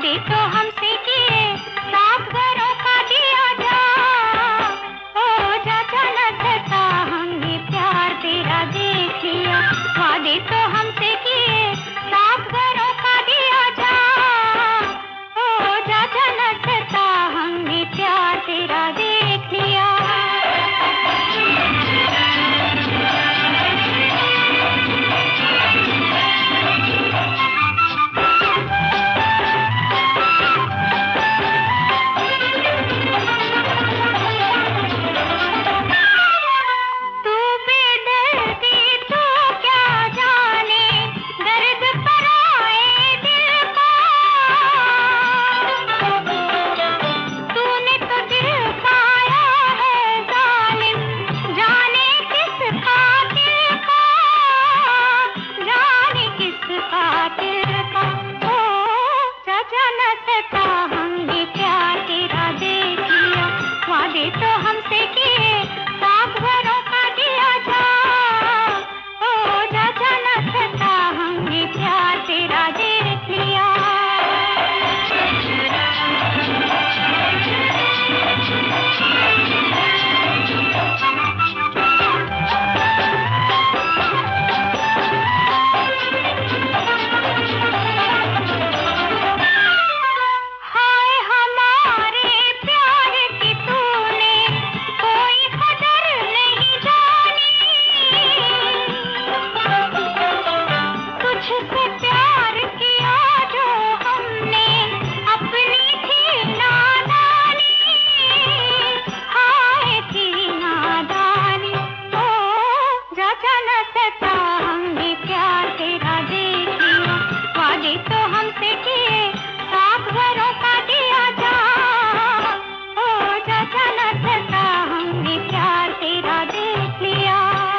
वादे तो हमसे किए, सात घरों का दिया जा। ओ जा था हमने प्यार तेरा देख लिया। वादे तो हमसे किए, सात घरों का दिया जा। ओ जा था हमने प्यार तेरा देख लिया। हमने प्यार तेरा देख लिया। वादे तो हमसे किए, सात घरों का दिया जा। ओ जा था हमने प्यार तेरा देख लिया। हमने प्यार तेरा देख लिया। वादे तो हमसे किए, सात घरों का दिया जा। ओ जा था हमने प्यार तेरा देख लिया।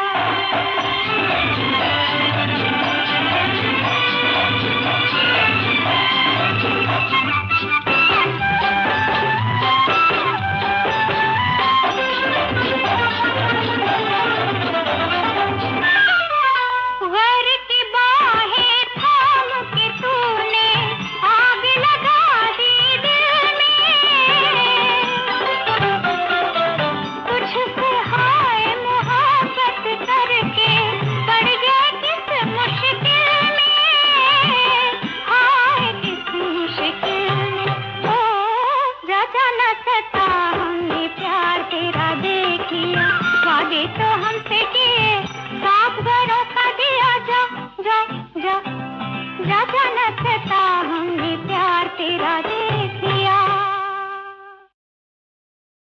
हमने प्यार तेरा देख लिया। वादे तो हमसे किए, सात घरों का दिया जा। जा जा जा था हमने प्यार तेरा